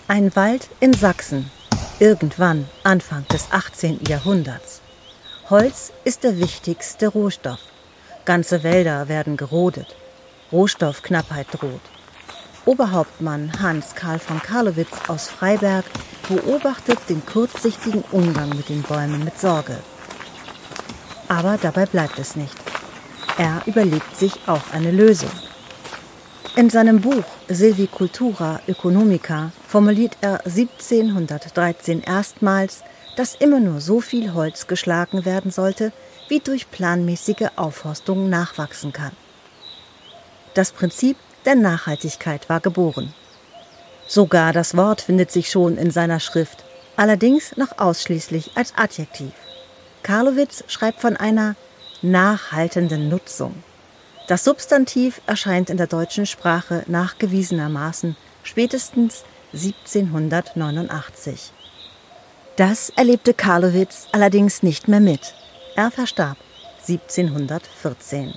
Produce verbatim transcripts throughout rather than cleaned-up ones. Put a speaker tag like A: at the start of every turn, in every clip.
A: Ein Wald in Sachsen, irgendwann Anfang des achtzehnten Jahrhunderts. Holz ist der wichtigste Rohstoff. Ganze Wälder werden gerodet. Rohstoffknappheit droht. Oberhauptmann Hans Karl von Carlowitz aus Freiberg beobachtet den kurzsichtigen Umgang mit den Bäumen mit Sorge. Aber dabei bleibt es nicht. Er überlegt sich auch eine Lösung. In seinem Buch Silvicultura Economica formuliert er siebzehnhundertdreizehn erstmals, dass immer nur so viel Holz geschlagen werden sollte, wie durch planmäßige Aufforstung nachwachsen kann. Das Prinzip der Nachhaltigkeit war geboren. Sogar das Wort findet sich schon in seiner Schrift, allerdings noch ausschließlich als Adjektiv. Carlowitz schreibt von einer nachhaltenden Nutzung. Das Substantiv erscheint in der deutschen Sprache nachgewiesenermaßen spätestens siebzehnhundertneunundachtzig. Das erlebte Carlowitz allerdings nicht mehr mit. Er verstarb siebzehnhundertvierzehn.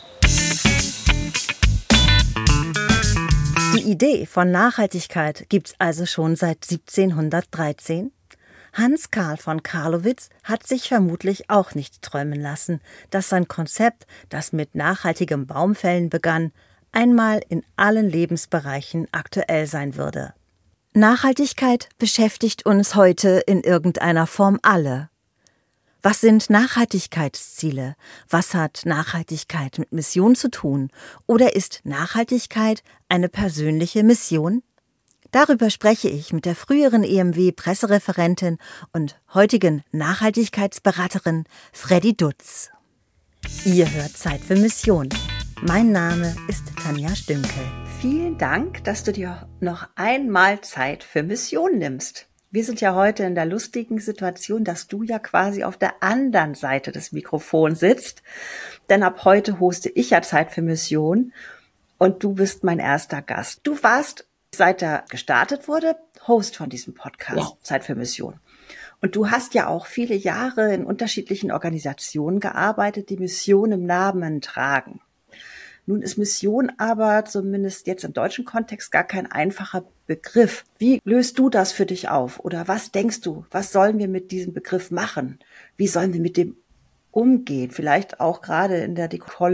A: Die Idee von Nachhaltigkeit gibt's also schon seit siebzehnhundertdreizehn. Hans Karl von Carlowitz hat sich vermutlich auch nicht träumen lassen, dass sein Konzept, das mit nachhaltigem Baumfällen begann, einmal in allen Lebensbereichen aktuell sein würde. Nachhaltigkeit beschäftigt uns heute in irgendeiner Form alle. Was sind Nachhaltigkeitsziele? Was hat Nachhaltigkeit mit Mission zu tun? Oder ist Nachhaltigkeit eine persönliche Mission? Darüber spreche ich mit der früheren E M W-Pressereferentin und heutigen Nachhaltigkeitsberaterin Fredi Dutz. Ihr hört Zeit für Mission. Mein Name ist Tanja Stünkel.
B: Vielen Dank, dass du dir noch einmal Zeit für Mission nimmst. Wir sind ja heute in der lustigen Situation, dass du ja quasi auf der anderen Seite des Mikrofons sitzt. Denn ab heute hoste ich ja Zeit für Mission und du bist mein erster Gast. Du warst, seit er gestartet wurde, Host von diesem Podcast, ja. Zeit für Mission. Und du hast ja auch viele Jahre in unterschiedlichen Organisationen gearbeitet, die Mission im Namen tragen. Nun ist Mission aber zumindest jetzt im deutschen Kontext gar kein einfacher Begriff. Wie löst du das für dich auf? Oder was denkst du, was sollen wir mit diesem Begriff machen? Wie sollen wir mit dem umgehen? Vielleicht auch gerade in der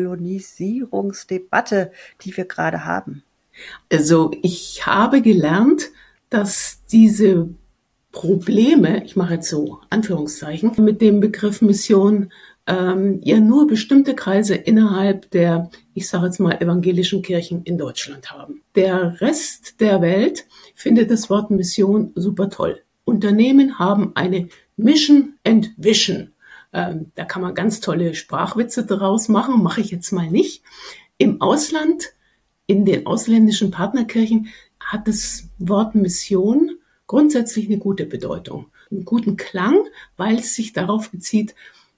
B: Dekolonisierungsdebatte, die wir gerade haben.
C: Also ich habe gelernt, dass diese Probleme, ich mache jetzt so Anführungszeichen, mit dem Begriff Mission ähm, ja nur bestimmte Kreise innerhalb der, ich sage jetzt mal, evangelischen Kirchen in Deutschland haben. Der Rest der Welt findet das Wort Mission super toll. Unternehmen haben eine Mission and Vision. Ähm, da kann man ganz tolle Sprachwitze draus machen, mache ich jetzt mal nicht. Im Ausland, in den ausländischen Partnerkirchen, hat das Wort Mission grundsätzlich eine gute Bedeutung, einen guten Klang, weil es sich darauf bezieht,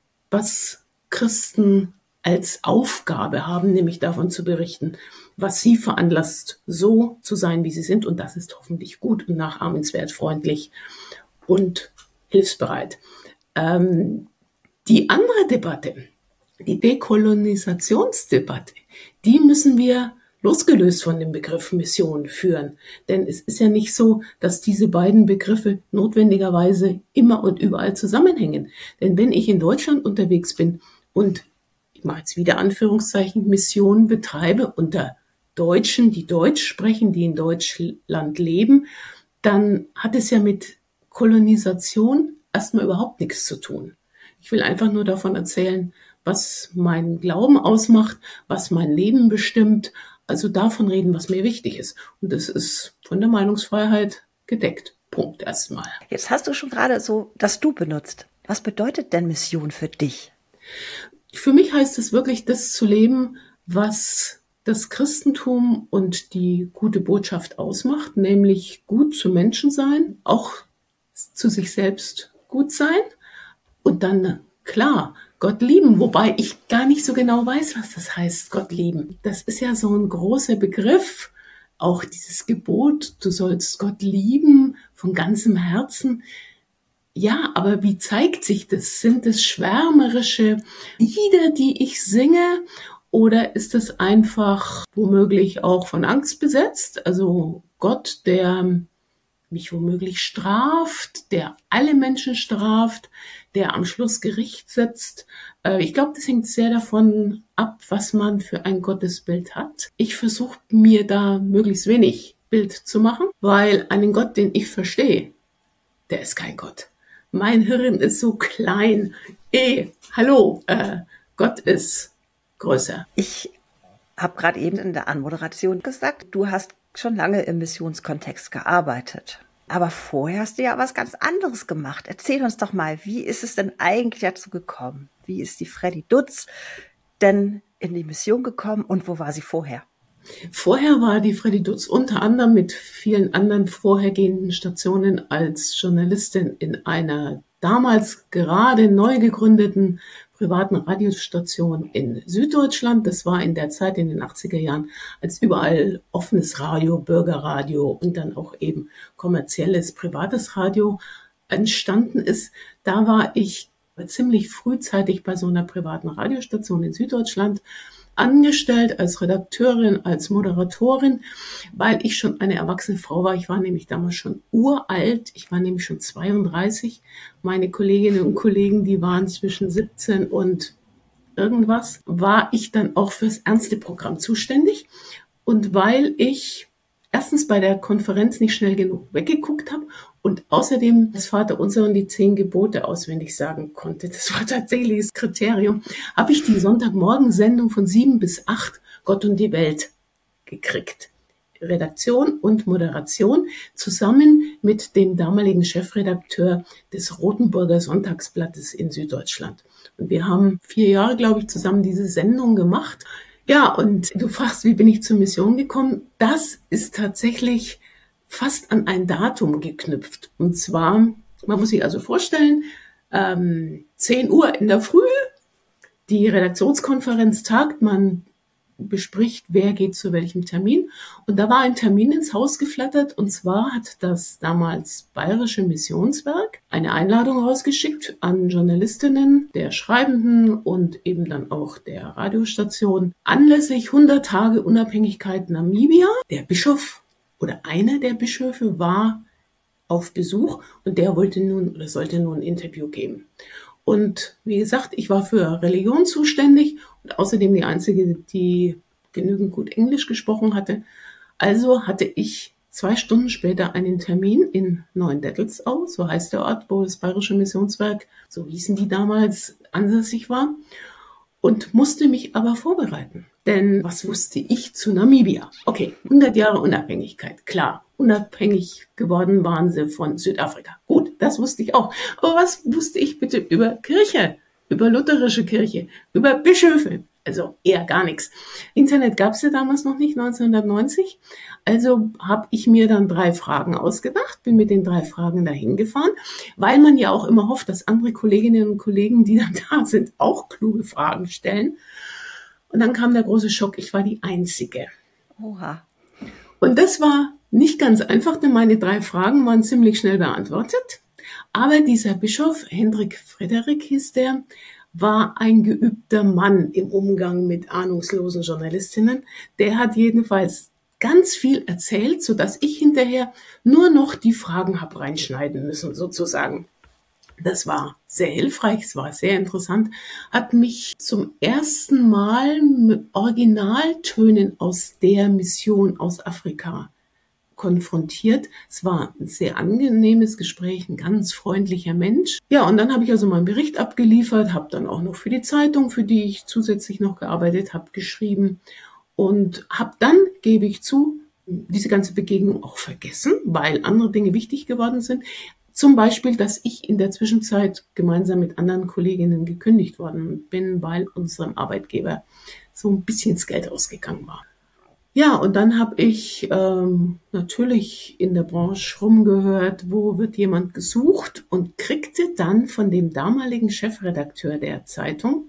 C: was Christen als Aufgabe haben, nämlich davon zu berichten, was sie veranlasst, so zu sein, wie sie sind. Und das ist hoffentlich gut und nachahmenswert, freundlich und hilfsbereit. Ähm, die andere Debatte, die Dekolonisationsdebatte, die müssen wir losgelöst von dem Begriff Mission führen. Denn es ist ja nicht so, dass diese beiden Begriffe notwendigerweise immer und überall zusammenhängen. Denn wenn ich in Deutschland unterwegs bin und, ich mache jetzt wieder Anführungszeichen, Mission betreibe unter Deutschen, die Deutsch sprechen, die in Deutschland leben, dann hat es ja mit Kolonisation erstmal überhaupt nichts zu tun. Ich will einfach nur davon erzählen, was meinen Glauben ausmacht, was mein Leben bestimmt, also davon reden, was mir wichtig ist. Und das ist von der Meinungsfreiheit gedeckt. Punkt erstmal.
B: Jetzt hast du schon gerade so das Du benutzt. Was bedeutet denn Mission für dich?
C: Für mich heißt es wirklich, das zu leben, was das Christentum und die gute Botschaft ausmacht, nämlich gut zu Menschen sein, auch zu sich selbst gut sein und dann, klar, Gott lieben, wobei ich gar nicht so genau weiß, was das heißt, Gott lieben. Das ist ja so ein großer Begriff, auch dieses Gebot, du sollst Gott lieben von ganzem Herzen. Ja, aber wie zeigt sich das? Sind es schwärmerische Lieder, die ich singe, oder ist es einfach womöglich auch von Angst besetzt? Also Gott, der mich womöglich straft, der alle Menschen straft, der am Schluss Gericht setzt. Äh, ich glaube, das hängt sehr davon ab, was man für ein Gottesbild hat. Ich versuche mir da möglichst wenig Bild zu machen, weil einen Gott, den ich verstehe, der ist kein Gott. Mein Hirn ist so klein. Eh, hallo, äh, Gott ist größer.
B: Ich habe gerade eben in der Anmoderation gesagt, du hast schon lange im Missionskontext gearbeitet. Aber vorher hast du ja was ganz anderes gemacht. Erzähl uns doch mal, wie ist es denn eigentlich dazu gekommen? Wie ist die Freddy Dutz denn in die Mission gekommen und wo war sie vorher?
C: Vorher war die Freddy Dutz unter anderem mit vielen anderen vorhergehenden Stationen als Journalistin in einer damals gerade neu gegründeten privaten Radiostation in Süddeutschland. Das war in der Zeit in den achtziger Jahren, als überall offenes Radio, Bürgerradio und dann auch eben kommerzielles, privates Radio entstanden ist. Da war ich ziemlich frühzeitig bei so einer privaten Radiostation in Süddeutschland angestellt als Redakteurin, als Moderatorin, weil ich schon eine erwachsene Frau war. Ich war nämlich damals schon uralt. Ich war nämlich schon zweiunddreißig. Meine Kolleginnen und Kollegen, die waren zwischen siebzehn und irgendwas, war ich dann auch fürs ernste Programm zuständig. Und weil ich erstens bei der Konferenz nicht schnell genug weggeguckt habe und außerdem das Vaterunser und die zehn Gebote auswendig sagen konnte, das war tatsächlich das Kriterium, habe ich die Sonntagmorgensendung von sieben bis acht Gott und die Welt gekriegt. Redaktion und Moderation zusammen mit dem damaligen Chefredakteur des Rotenburger Sonntagsblattes in Süddeutschland. Und wir haben vier Jahre, glaube ich, zusammen diese Sendung gemacht. Ja, und du fragst, wie bin ich zur Mission gekommen? Das ist tatsächlich fast an ein Datum geknüpft. Und zwar, man muss sich also vorstellen, ähm, zehn Uhr in der Früh, die Redaktionskonferenz tagt, man bespricht, wer geht zu welchem Termin. Und da war ein Termin ins Haus geflattert, und zwar hat das damals Bayerische Missionswerk eine Einladung rausgeschickt an Journalistinnen der Schreibenden und eben dann auch der Radiostation anlässlich hundert Tage Unabhängigkeit Namibia. Der Bischof oder einer der Bischöfe war auf Besuch und der wollte nun oder sollte nun ein Interview geben. Und wie gesagt, ich war für Religion zuständig und außerdem die Einzige, die genügend gut Englisch gesprochen hatte. Also hatte ich zwei Stunden später einen Termin in Neuendettelsau, so heißt der Ort, wo das Bayerische Missionswerk, so hießen die damals, ansässig war, und musste mich aber vorbereiten. Denn was wusste ich zu Namibia? Okay, hundert Jahre Unabhängigkeit, klar. Unabhängig geworden waren sie von Südafrika. Gut, das wusste ich auch. Aber was wusste ich bitte über Kirche, über lutherische Kirche, über Bischöfe? Also eher gar nichts. Internet gab es ja damals noch nicht, neunzehnhundertneunzig. Also habe ich mir dann drei Fragen ausgedacht, bin mit den drei Fragen dahin gefahren, weil man ja auch immer hofft, dass andere Kolleginnen und Kollegen, die dann da sind, auch kluge Fragen stellen. Und dann kam der große Schock, ich war die Einzige.
B: Oha.
C: Und das war nicht ganz einfach, denn meine drei Fragen waren ziemlich schnell beantwortet. Aber dieser Bischof, Hendrik Frederik hieß der, war ein geübter Mann im Umgang mit ahnungslosen Journalistinnen. Der hat jedenfalls ganz viel erzählt, sodass ich hinterher nur noch die Fragen habe reinschneiden müssen, sozusagen. Das war sehr hilfreich, es war sehr interessant, hat mich zum ersten Mal mit Originaltönen aus der Mission aus Afrika konfrontiert. Es war ein sehr angenehmes Gespräch, ein ganz freundlicher Mensch. Ja, und dann habe ich also meinen Bericht abgeliefert, habe dann auch noch für die Zeitung, für die ich zusätzlich noch gearbeitet habe, geschrieben und habe dann, gebe ich zu, diese ganze Begegnung auch vergessen, weil andere Dinge wichtig geworden sind. Zum Beispiel, dass ich in der Zwischenzeit gemeinsam mit anderen Kolleginnen gekündigt worden bin, weil unserem Arbeitgeber so ein bisschen das Geld ausgegangen war. Ja, und dann habe ich ähm, natürlich in der Branche rumgehört, wo wird jemand gesucht, und kriegte dann von dem damaligen Chefredakteur der Zeitung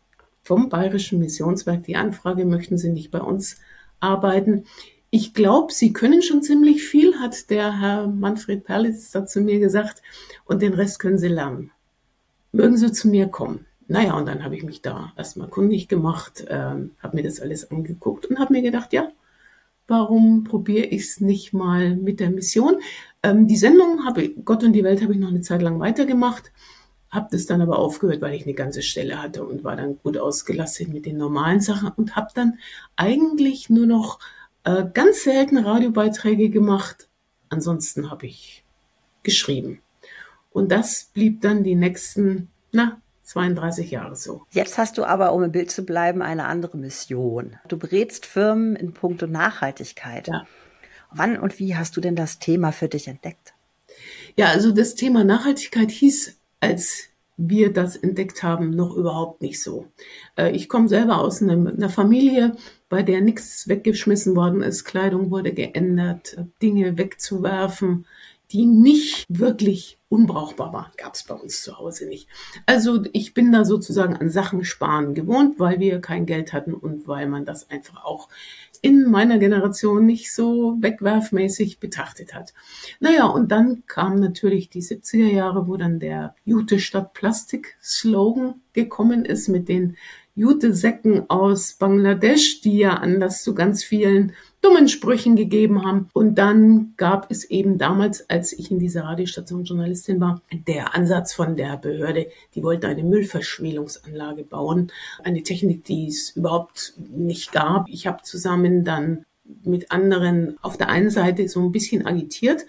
C: vom Bayerischen Missionswerk die Anfrage, möchten Sie nicht bei uns arbeiten? Ich glaube, Sie können schon ziemlich viel, hat der Herr Manfred Perlitz da zu mir gesagt, und den Rest können Sie lernen. Mögen Sie zu mir kommen? Naja, und dann habe ich mich da erstmal kundig gemacht, ähm, habe mir das alles angeguckt und habe mir gedacht, ja, warum probiere ich es nicht mal mit der Mission? Ähm, die Sendung habe ich, Gott und die Welt habe ich noch eine Zeit lang weitergemacht, habe das dann aber aufgehört, weil ich eine ganze Stelle hatte und war dann gut ausgelastet mit den normalen Sachen und habe dann eigentlich nur noch äh, ganz selten Radiobeiträge gemacht. Ansonsten habe ich geschrieben. Und das blieb dann die nächsten, na, zweiunddreißig Jahre so.
B: Jetzt hast du aber, um im Bild zu bleiben, eine andere Mission. Du berätst Firmen in puncto Nachhaltigkeit.
C: Ja.
B: Wann und wie hast du denn das Thema für dich entdeckt?
C: Ja, also das Thema Nachhaltigkeit hieß, als wir das entdeckt haben, noch überhaupt nicht so. Ich komme selber aus einer Familie, bei der nichts weggeschmissen worden ist. Kleidung wurde geändert, Dinge wegzuwerfen, die nicht wirklich unbrauchbar waren. Gab es bei uns zu Hause nicht. Also ich bin da sozusagen an Sachen sparen gewohnt, weil wir kein Geld hatten und weil man das einfach auch in meiner Generation nicht so wegwerfmäßig betrachtet hat. Naja, und dann kamen natürlich die siebziger Jahre, wo dann der Jute statt Plastik-Slogan gekommen ist mit den Jute-Säcken aus Bangladesch, die ja Anlass zu ganz vielen dummen Sprüchen gegeben haben. Und dann gab es eben damals, als ich in dieser Radiostation Journalistin war, der Ansatz von der Behörde, die wollte eine Müllverschwelungsanlage bauen. Eine Technik, die es überhaupt nicht gab. Ich habe zusammen dann mit anderen auf der einen Seite so ein bisschen agitiert,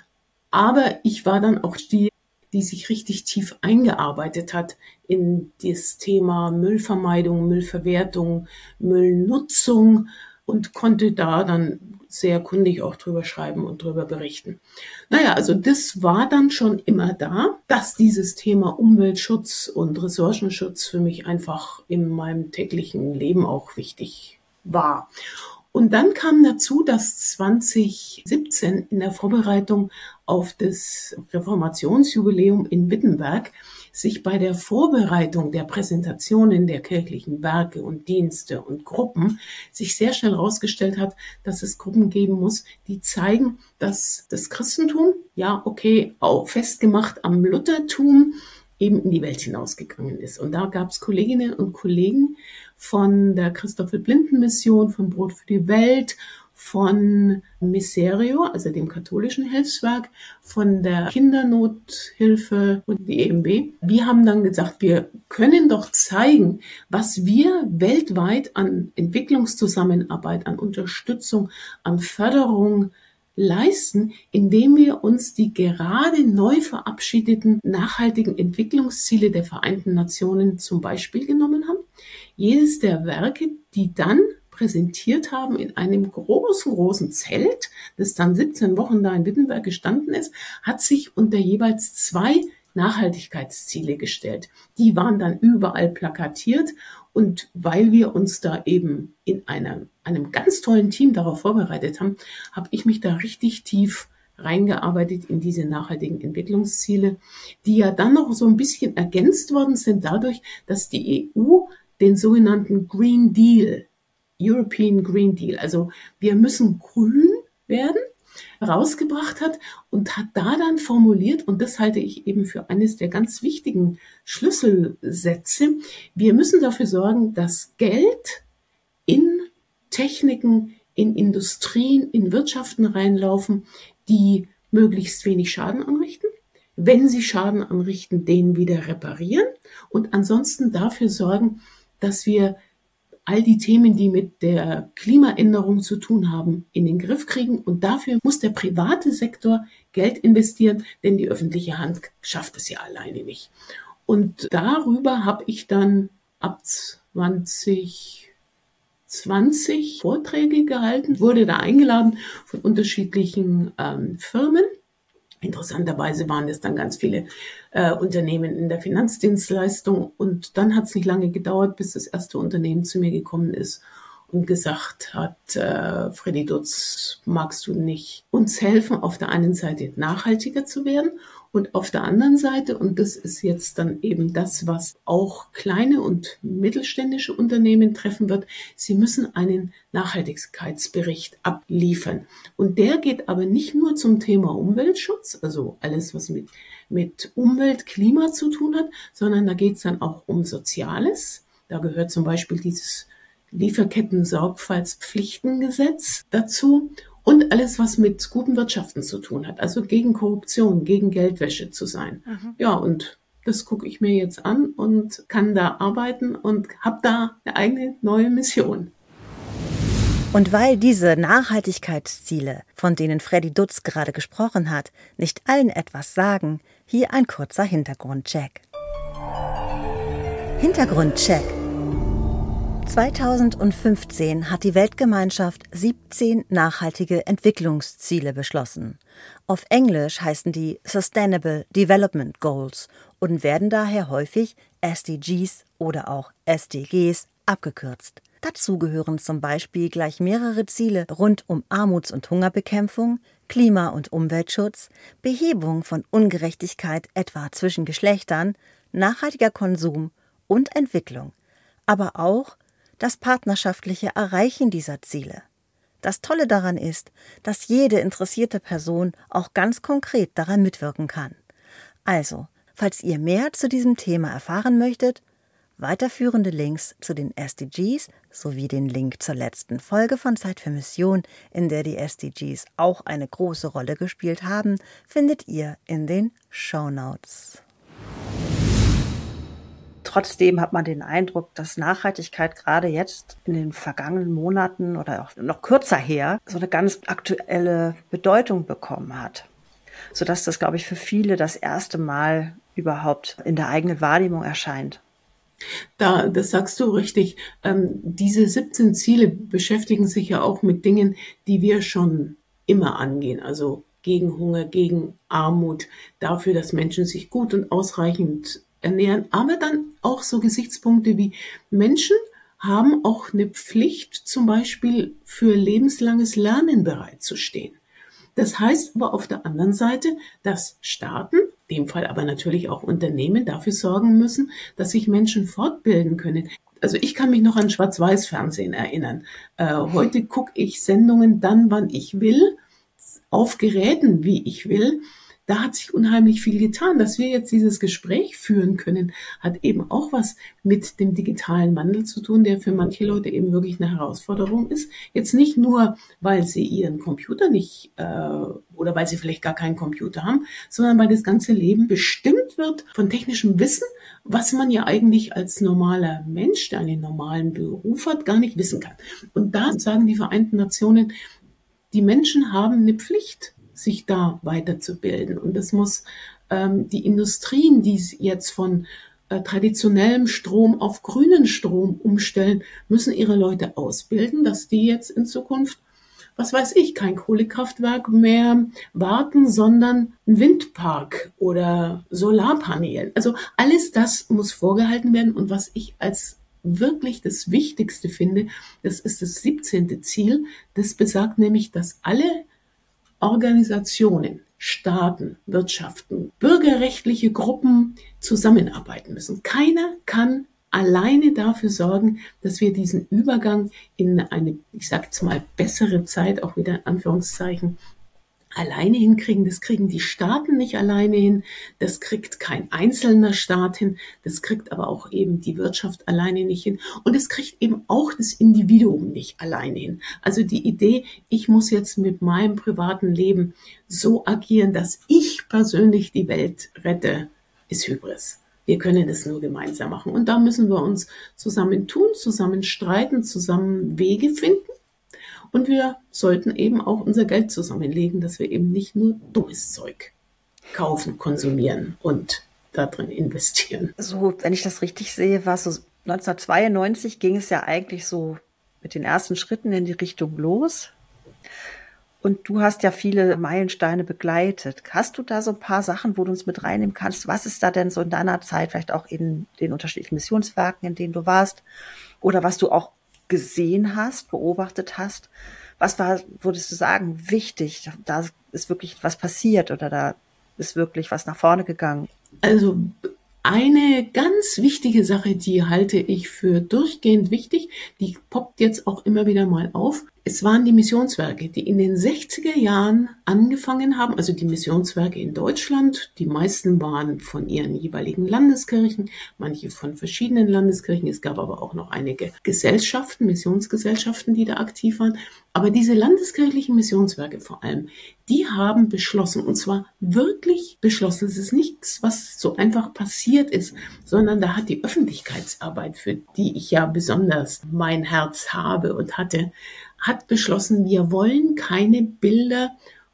C: aber ich war dann auch die, die sich richtig tief eingearbeitet hat in das Thema Müllvermeidung, Müllverwertung, Müllnutzung und konnte da dann sehr kundig auch drüber schreiben und drüber berichten. Naja, also das war dann schon immer da, dass dieses Thema Umweltschutz und Ressourcenschutz für mich einfach in meinem täglichen Leben auch wichtig war. Und dann kam dazu, dass zwanzig siebzehn in der Vorbereitung auf das Reformationsjubiläum in Wittenberg sich bei der Vorbereitung der Präsentationen der kirchlichen Werke und Dienste und Gruppen sich sehr schnell herausgestellt hat, dass es Gruppen geben muss, die zeigen, dass das Christentum, ja okay, auch festgemacht am Luthertum, eben in die Welt hinausgegangen ist. Und da gab es Kolleginnen und Kollegen von der Christoffel-Blinden-Mission, von Brot für die Welt, von Miserio, also dem katholischen Hilfswerk, von der Kindernothilfe und die E M B. Wir haben dann gesagt, wir können doch zeigen, was wir weltweit an Entwicklungszusammenarbeit, an Unterstützung, an Förderung leisten, indem wir uns die gerade neu verabschiedeten nachhaltigen Entwicklungsziele der Vereinten Nationen zum Beispiel genommen haben. Jedes der Werke, die dann präsentiert haben in einem großen, großen Zelt, das dann siebzehn Wochen da in Wittenberg gestanden ist, hat sich unter jeweils zwei Nachhaltigkeitsziele gestellt. Die waren dann überall plakatiert und weil wir uns da eben in einer, einem ganz tollen Team darauf vorbereitet haben, habe ich mich da richtig tief reingearbeitet in diese nachhaltigen Entwicklungsziele, die ja dann noch so ein bisschen ergänzt worden sind dadurch, dass die E U den sogenannten Green Deal, European Green Deal, also wir müssen grün werden, rausgebracht hat und hat da dann formuliert, und das halte ich eben für eines der ganz wichtigen Schlüsselsätze, wir müssen dafür sorgen, dass Geld in Techniken, in Industrien, in Wirtschaften reinlaufen, die möglichst wenig Schaden anrichten. Wenn sie Schaden anrichten, den wieder reparieren und ansonsten dafür sorgen, dass wir all die Themen, die mit der Klimaänderung zu tun haben, in den Griff kriegen. Und dafür muss der private Sektor Geld investieren, denn die öffentliche Hand schafft es ja alleine nicht. Und darüber habe ich dann ab zwanzig zwanzig Vorträge gehalten, wurde da eingeladen von unterschiedlichen ähm, Firmen. Interessanterweise waren es dann ganz viele äh, Unternehmen in der Finanzdienstleistung. Und dann hat es nicht lange gedauert, bis das erste Unternehmen zu mir gekommen ist und gesagt hat, äh, Freddy Dutz, magst du nicht uns helfen, auf der einen Seite nachhaltiger zu werden und auf der anderen Seite, und das ist jetzt dann eben das, was auch kleine und mittelständische Unternehmen treffen wird, sie müssen einen Nachhaltigkeitsbericht abliefern. Und der geht aber nicht nur zum Thema Umweltschutz, also alles, was mit, mit Umwelt, Klima zu tun hat, sondern da geht es dann auch um Soziales. Da gehört zum Beispiel dieses Lieferketten-Sorgfaltspflichtengesetz dazu und alles, was mit gutem Wirtschaften zu tun hat, also gegen Korruption, gegen Geldwäsche zu sein. Mhm. Ja, und das gucke ich mir jetzt an und kann da arbeiten und habe da eine eigene neue Mission.
A: Und weil diese Nachhaltigkeitsziele, von denen Freddy Dutz gerade gesprochen hat, nicht allen etwas sagen, hier ein kurzer Hintergrundcheck. Hintergrundcheck. zweitausendfünfzehn hat die Weltgemeinschaft siebzehn nachhaltige Entwicklungsziele beschlossen. Auf Englisch heißen die Sustainable Development Goals und werden daher häufig S D Gs oder auch S D Gs abgekürzt. Dazu gehören zum Beispiel gleich mehrere Ziele rund um Armuts- und Hungerbekämpfung, Klima- und Umweltschutz, Behebung von Ungerechtigkeit etwa zwischen Geschlechtern, nachhaltiger Konsum und Entwicklung, aber auch das partnerschaftliche Erreichen dieser Ziele. Das Tolle daran ist, dass jede interessierte Person auch ganz konkret daran mitwirken kann. Also, falls ihr mehr zu diesem Thema erfahren möchtet, weiterführende Links zu den S D Gs sowie den Link zur letzten Folge von Zeit für Mission, in der die S D Gs auch eine große Rolle gespielt haben, findet ihr in den Shownotes.
B: Trotzdem hat man den Eindruck, dass Nachhaltigkeit gerade jetzt in den vergangenen Monaten oder auch noch kürzer her so eine ganz aktuelle Bedeutung bekommen hat. Sodass das, glaube ich, für viele das erste Mal überhaupt in der eigenen Wahrnehmung erscheint.
C: Da, das sagst du richtig. Ähm, diese siebzehn Ziele beschäftigen sich ja auch mit Dingen, die wir schon immer angehen. Also gegen Hunger, gegen Armut, dafür, dass Menschen sich gut und ausreichend ernähren. Aber dann auch so Gesichtspunkte wie Menschen haben auch eine Pflicht, zum Beispiel für lebenslanges Lernen bereitzustehen. Das heißt aber auf der anderen Seite, dass Staaten, in dem Fall aber natürlich auch Unternehmen, dafür sorgen müssen, dass sich Menschen fortbilden können. Also ich kann mich noch an Schwarz-Weiß-Fernsehen erinnern. Äh, heute gucke ich Sendungen dann, wann ich will, auf Geräten, wie ich will. Da hat sich unheimlich viel getan. Dass wir jetzt dieses Gespräch führen können, hat eben auch was mit dem digitalen Wandel zu tun, der für manche Leute eben wirklich eine Herausforderung ist. Jetzt nicht nur, weil sie ihren Computer nicht äh, oder weil sie vielleicht gar keinen Computer haben, sondern weil das ganze Leben bestimmt wird von technischem Wissen, was man ja eigentlich als normaler Mensch, der einen normalen Beruf hat, gar nicht wissen kann. Und da sagen die Vereinten Nationen, die Menschen haben eine Pflicht, sich da weiterzubilden. Und das muss ähm, die Industrien, die jetzt von äh, traditionellem Strom auf grünen Strom umstellen, müssen ihre Leute ausbilden, dass die jetzt in Zukunft, was weiß ich, kein Kohlekraftwerk mehr warten, sondern ein Windpark oder Solarpanelen. Also alles das muss vorgehalten werden. Und was ich als wirklich das Wichtigste finde, das ist das siebzehnte Ziel. Das besagt nämlich, dass alle Organisationen, Staaten, Wirtschaften, bürgerrechtliche Gruppen zusammenarbeiten müssen. Keiner kann alleine dafür sorgen, dass wir diesen Übergang in eine, ich sage jetzt mal, bessere Zeit, auch wieder in Anführungszeichen, alleine hinkriegen. Das kriegen die Staaten nicht alleine hin, das kriegt kein einzelner Staat hin, das kriegt aber auch eben die Wirtschaft alleine nicht hin und es kriegt eben auch das Individuum nicht alleine hin. Also die Idee, ich muss jetzt mit meinem privaten Leben so agieren, dass ich persönlich die Welt rette, ist Hybris. Wir können das nur gemeinsam machen und da müssen wir uns zusammen tun, zusammen streiten, zusammen Wege finden. Und wir sollten eben auch unser Geld zusammenlegen, dass wir eben nicht nur dummes Zeug kaufen, konsumieren und da drin investieren.
B: So, wenn ich das richtig sehe, war so neunzehnhundertzweiundneunzig ging es ja eigentlich so mit den ersten Schritten in die Richtung los. Und du hast ja viele Meilensteine begleitet. Hast du da so ein paar Sachen, wo du uns mit reinnehmen kannst? Was ist da denn so in deiner Zeit, vielleicht auch in den unterschiedlichen Missionswerken, in denen du warst? Oder was du auch gesehen hast, beobachtet hast, was war, würdest du sagen, wichtig? Da ist wirklich was passiert oder da ist wirklich was nach vorne gegangen?
C: Also eine ganz wichtige Sache, die halte ich für durchgehend wichtig, die poppt jetzt auch immer wieder mal auf. Es waren die Missionswerke, die in den sechziger Jahren angefangen haben, also die Missionswerke in Deutschland. Die meisten waren von ihren jeweiligen Landeskirchen, manche von verschiedenen Landeskirchen. Es gab aber auch noch einige Gesellschaften, Missionsgesellschaften, die da aktiv waren. Aber diese landeskirchlichen Missionswerke vor allem, die haben beschlossen, und zwar wirklich beschlossen. Es ist nichts, was so einfach passiert ist, sondern da hat die Öffentlichkeitsarbeit, für die ich ja besonders mein Herz habe und hatte, hat beschlossen, wir wollen keine Bilder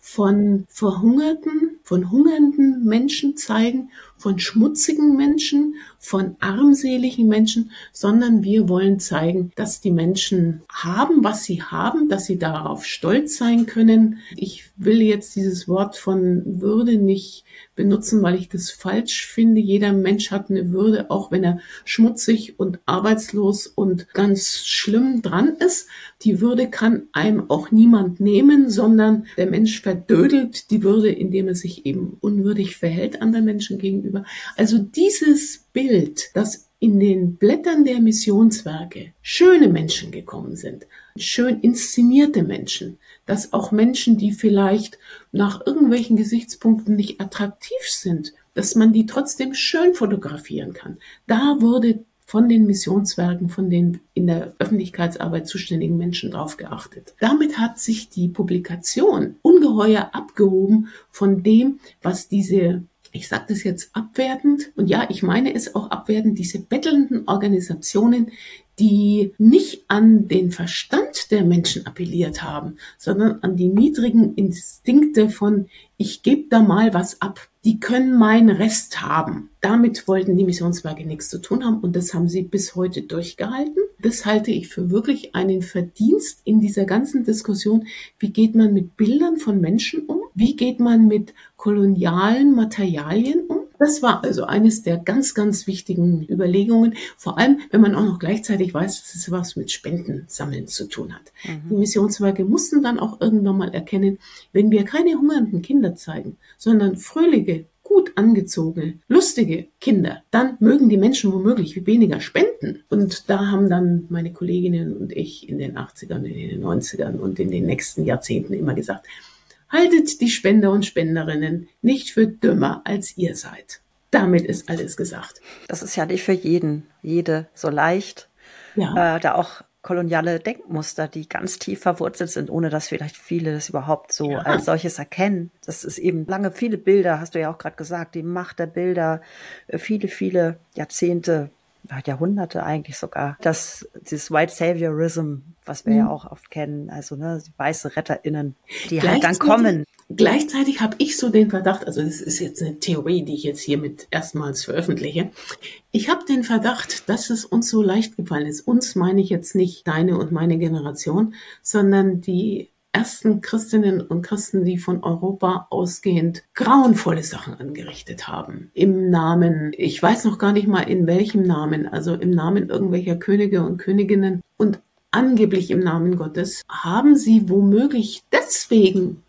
C: von verhungerten, von hungernden Menschen zeigen, von schmutzigen Menschen, von armseligen Menschen, sondern wir wollen zeigen, dass die Menschen haben, was sie haben, dass sie darauf stolz sein können. Ich will jetzt dieses Wort von Würde nicht benutzen, weil ich das falsch finde. Jeder Mensch hat eine Würde, auch wenn er schmutzig und arbeitslos und ganz schlimm dran ist. Die Würde kann einem auch niemand nehmen, sondern der Mensch verdödelt die Würde, indem er sich eben unwürdig verhält anderen Menschen gegenüber. Also dieses Bild, das in den Blättern der Missionswerke schöne Menschen gekommen sind, schön inszenierte Menschen, dass auch Menschen, die vielleicht nach irgendwelchen Gesichtspunkten nicht attraktiv sind, dass man die trotzdem schön fotografieren kann. Da wurde von den Missionswerken, von den in der Öffentlichkeitsarbeit zuständigen Menschen drauf geachtet. Damit hat sich die Publikation ungeheuer abgehoben von dem, was diese, ich sage das jetzt abwertend, und ja, ich meine es auch abwertend, diese bettelnden Organisationen, die nicht an den Verstand der Menschen appelliert haben, sondern an die niedrigen Instinkte von, ich gebe da mal was ab, die können meinen Rest haben. Damit wollten die Missionswerke nichts zu tun haben und das haben sie bis heute durchgehalten. Das halte ich für wirklich einen Verdienst in dieser ganzen Diskussion. Wie geht man mit Bildern von Menschen um? Wie geht man mit kolonialen Materialien um? Das war also eines der ganz, ganz wichtigen Überlegungen, vor allem, wenn man auch noch gleichzeitig weiß, dass es was mit Spendensammeln zu tun hat. Mhm. Die Missionswerke mussten dann auch irgendwann mal erkennen, wenn wir keine hungernden Kinder zeigen, sondern fröhliche, gut angezogene, lustige Kinder, dann mögen die Menschen womöglich weniger spenden. Und da haben dann meine Kolleginnen und ich in den achtzigern, in den neunzigern und in den nächsten Jahrzehnten immer gesagt, haltet die Spender und Spenderinnen nicht für dümmer, als ihr seid. Damit ist alles gesagt.
B: Das ist ja nicht für jeden, jede so leicht. Ja. Äh, da auch koloniale Denkmuster, die ganz tief verwurzelt sind, ohne dass vielleicht viele das überhaupt so ja. als solches erkennen. Das ist eben lange, viele Bilder, hast du ja auch gerade gesagt, die Macht der Bilder, viele, viele Jahrzehnte, Jahrhunderte eigentlich sogar, dass dieses White Saviorism, was wir mhm. ja auch oft kennen, also ne, die weiße RetterInnen, die halt dann kommen.
C: Gleichzeitig habe ich so den Verdacht, also das ist jetzt eine Theorie, die ich jetzt hiermit erstmals veröffentliche, ich habe den Verdacht, dass es uns so leicht gefallen ist. Uns meine ich jetzt nicht deine und meine Generation, sondern die ersten Christinnen und Christen, die von Europa ausgehend grauenvolle Sachen angerichtet haben. Im Namen, ich weiß noch gar nicht mal in welchem Namen, also im Namen irgendwelcher Könige und Königinnen und angeblich im Namen Gottes, haben sie womöglich deswegen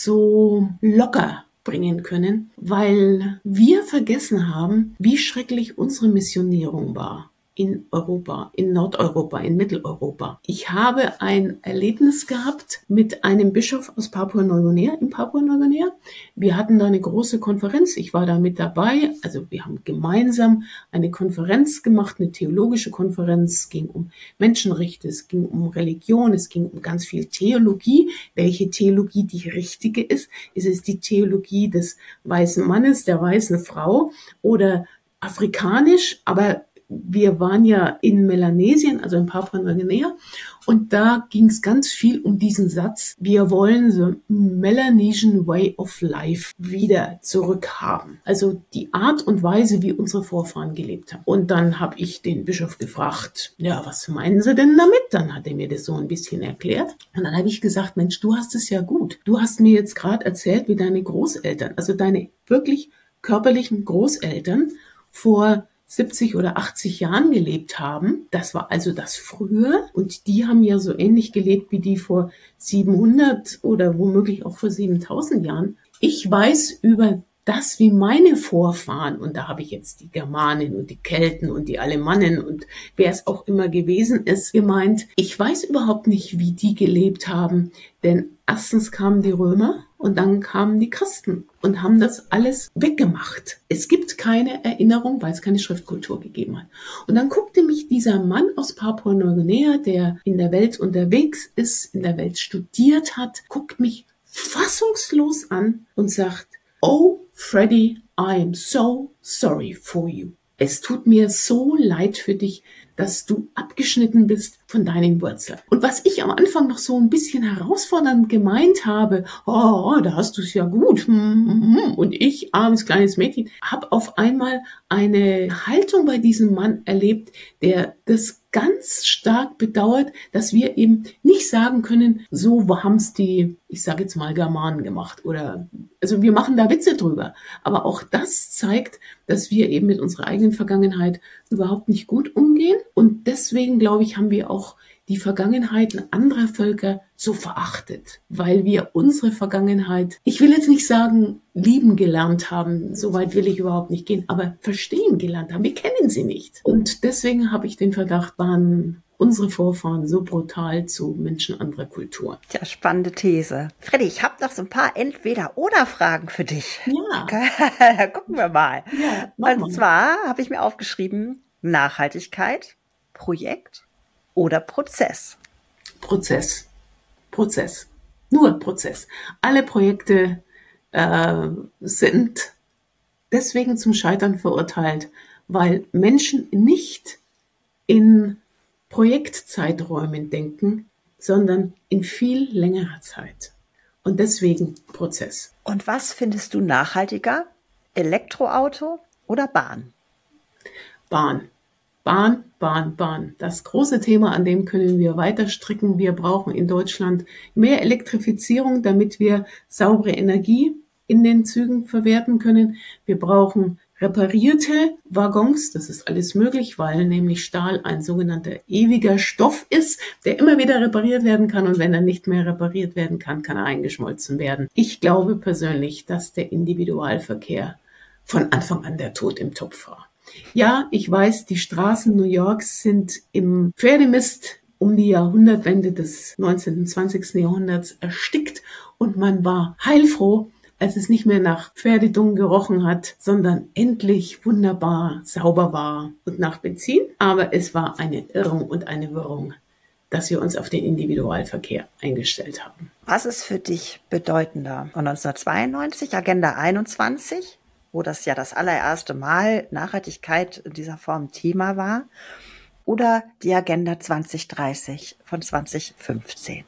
C: so locker bringen können, weil wir vergessen haben, wie schrecklich unsere Missionierung war. In Europa, in Nordeuropa, in Mitteleuropa. Ich habe ein Erlebnis gehabt mit einem Bischof aus Papua-Neuguinea, in Papua-Neuguinea. Wir hatten da eine große Konferenz, ich war da mit dabei, also wir haben gemeinsam eine Konferenz gemacht, eine theologische Konferenz, es ging um Menschenrechte, es ging um Religion, es ging um ganz viel Theologie. Welche Theologie die richtige ist? Ist es die Theologie des weißen Mannes, der weißen Frau oder afrikanisch, aber wir waren ja in Melanesien, also in Papua-Neuguinea, und da ging es ganz viel um diesen Satz, wir wollen the Melanesian Way of Life wieder zurückhaben. Also die Art und Weise, wie unsere Vorfahren gelebt haben. Und dann habe ich den Bischof gefragt, ja, was meinen Sie denn damit? Dann hat er mir das so ein bisschen erklärt. Und dann habe ich gesagt, Mensch, du hast es ja gut. Du hast mir jetzt gerade erzählt, wie deine Großeltern, also deine wirklich körperlichen Großeltern vor siebzig oder achtzig Jahren gelebt haben. Das war also das Frühe und die haben ja so ähnlich gelebt wie die vor siebenhundert oder womöglich auch vor siebentausend Jahren. Ich weiß über das, wie meine Vorfahren, und da habe ich jetzt die Germanen und die Kelten und die Alemannen und wer es auch immer gewesen ist, gemeint, ich weiß überhaupt nicht, wie die gelebt haben, denn erstens kamen die Römer und dann kamen die Christen und haben das alles weggemacht. Es gibt keine Erinnerung, weil es keine Schriftkultur gegeben hat. Und dann guckte mich dieser Mann aus Papua-Neuguinea, der in der Welt unterwegs ist, in der Welt studiert hat, guckt mich fassungslos an und sagt, oh, Freddy, I am so sorry for you. Es tut mir so leid für dich, dass du abgeschnitten bist von deinen Wurzeln. Und was ich am Anfang noch so ein bisschen herausfordernd gemeint habe, oh, da hast du es ja gut. Und ich, armes kleines Mädchen, habe auf einmal eine Haltung bei diesem Mann erlebt, der das ganz stark bedauert, dass wir eben nicht sagen können, so haben es die, ich sage jetzt mal, Germanen gemacht. Oder also wir machen da Witze drüber. Aber auch das zeigt, dass wir eben mit unserer eigenen Vergangenheit überhaupt nicht gut umgehen. Und deswegen, glaube ich, haben wir auch die Vergangenheiten anderer Völker so verachtet, weil wir unsere Vergangenheit, ich will jetzt nicht sagen, lieben gelernt haben, so weit will ich überhaupt nicht gehen, aber verstehen gelernt haben. Wir kennen sie nicht. Und deswegen habe ich den Verdacht, waren unsere Vorfahren so brutal zu Menschen anderer Kultur.
B: Tja, spannende These. Freddy, ich habe noch so ein paar Entweder-oder-Fragen für dich.
C: Ja.
B: Gucken wir mal.
C: Ja,
B: Und
C: mal.
B: zwar habe ich mir aufgeschrieben, Nachhaltigkeit, Projekt oder Prozess.
C: Prozess. Prozess. Nur Prozess. Alle Projekte äh, sind deswegen zum Scheitern verurteilt, weil Menschen nicht in Projektzeiträumen denken, sondern in viel längerer Zeit. Und deswegen Prozess.
B: Und was findest du nachhaltiger? Elektroauto oder Bahn?
C: Bahn. Bahn, Bahn, Bahn. Das große Thema, an dem können wir weiter stricken. Wir brauchen in Deutschland mehr Elektrifizierung, damit wir saubere Energie in den Zügen verwerten können. Wir brauchen reparierte Waggons. Das ist alles möglich, weil nämlich Stahl ein sogenannter ewiger Stoff ist, der immer wieder repariert werden kann. Und wenn er nicht mehr repariert werden kann, kann er eingeschmolzen werden. Ich glaube persönlich, dass der Individualverkehr von Anfang an der Tod im Topf war. Ja, ich weiß, die Straßen New Yorks sind im Pferdemist um die Jahrhundertwende des neunzehnten und zwanzigsten Jahrhunderts erstickt und man war heilfroh, als es nicht mehr nach Pferdedung gerochen hat, sondern endlich wunderbar sauber war und nach Benzin. Aber es war eine Irrung und eine Wirrung, dass wir uns auf den Individualverkehr eingestellt haben.
B: Was ist für dich bedeutender? Von neunzehnhundertzweiundneunzig, Agenda einundzwanzig, wo das ja das allererste Mal Nachhaltigkeit in dieser Form Thema war, oder die Agenda zwanzig dreißig von zwanzig fünfzehn?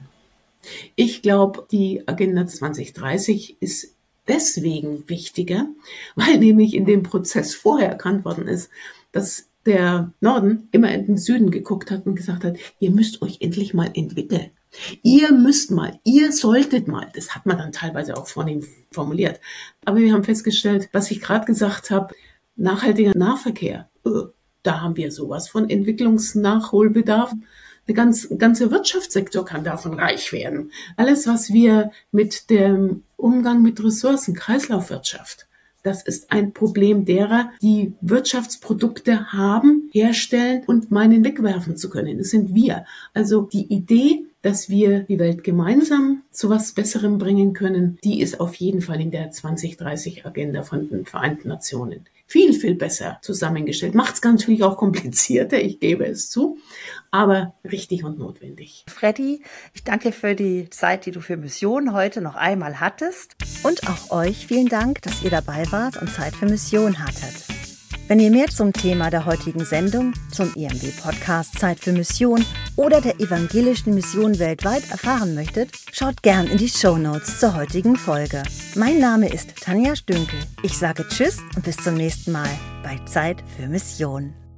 C: Ich glaube, die Agenda zwanzig dreißig ist deswegen wichtiger, weil nämlich in dem Prozess vorher erkannt worden ist, dass der Norden immer in den Süden geguckt hat und gesagt hat, ihr müsst euch endlich mal entwickeln. Ihr müsst mal, ihr solltet mal. Das hat man dann teilweise auch vornehm formuliert. Aber wir haben festgestellt, was ich gerade gesagt habe, nachhaltiger Nahverkehr, da haben wir sowas von Entwicklungsnachholbedarf. Der ganze, ganze Wirtschaftssektor kann davon reich werden. Alles, was wir mit dem Umgang mit Ressourcen, Kreislaufwirtschaft, das ist ein Problem derer, die Wirtschaftsprodukte haben, herstellen und meinen, wegwerfen zu können. Das sind wir. Also die Idee, dass wir die Welt gemeinsam zu was Besserem bringen können, die ist auf jeden Fall in der zwanzig dreißig Agenda von den Vereinten Nationen viel, viel besser zusammengestellt. Macht es natürlich auch komplizierter, ich gebe es zu, aber richtig und notwendig.
B: Freddy, ich danke dir für die Zeit, die du für Mission heute noch einmal hattest.
A: Und auch euch vielen Dank, dass ihr dabei wart und Zeit für Mission hattet. Wenn ihr mehr zum Thema der heutigen Sendung, zum E M W-Podcast Zeit für Mission oder der evangelischen Mission weltweit erfahren möchtet, schaut gern in die Shownotes zur heutigen Folge. Mein Name ist Tanja Stünkel. Ich sage Tschüss und bis zum nächsten Mal bei Zeit für Mission.